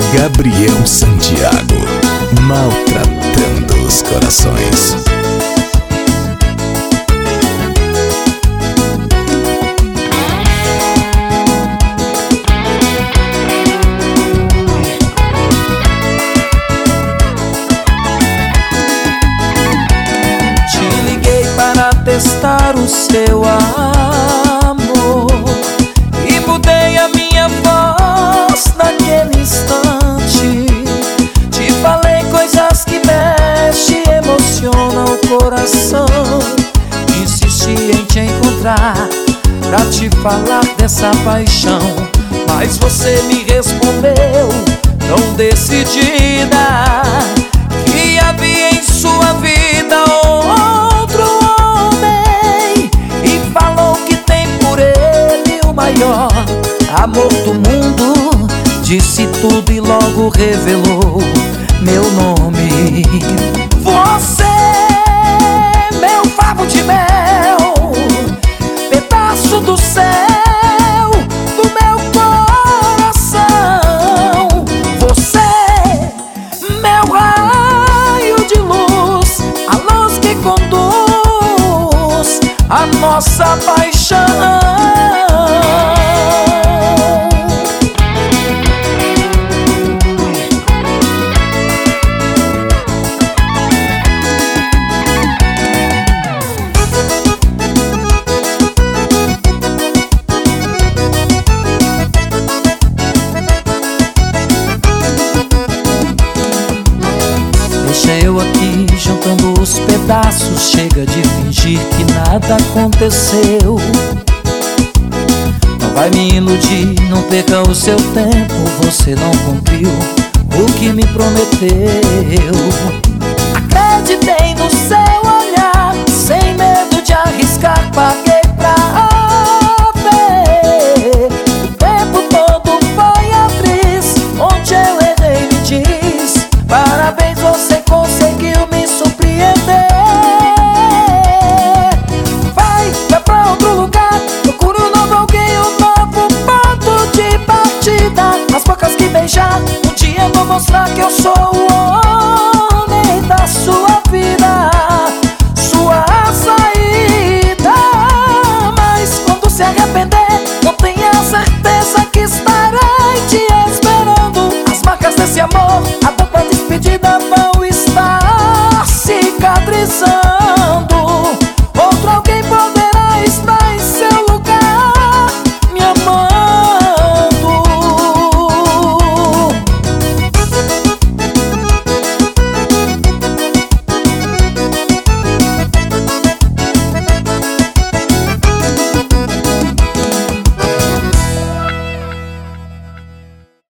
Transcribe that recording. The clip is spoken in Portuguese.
Gabriel Santiago, maltratando os corações. Te liguei para testar o seu amor e mudei a minha voz naquele instante. Te falei coisas que mexem, emocionam o coração. Insisti em te encontrar pra te falar dessa paixão, mas você me respondeu tão decidida que havia em sua vida outro homem, e falou que tem por ele o maior amor do mundo. Disse tudo e logo revelou meu nome. Você, meu favo de mel, pedaço do céu do meu coração. Você, meu raio de luz, a luz que conduz a nossa paixão. Deixa eu aqui juntando os pedaços, chega de fingir que nada aconteceu. Não vai me iludir, não perca o seu tempo, você não cumpriu o que me prometeu. Acreditei no seu olhar, sem medo de arriscar, paguei pra ver. O tempo todo foi atriz, onde eu errei me diz. Parabéns, você conseguiu me surpreender. Vai pra outro lugar, procura um novo alguém, um novo ponto de partida. As bocas que beijar, um dia eu vou mostrar que eu sou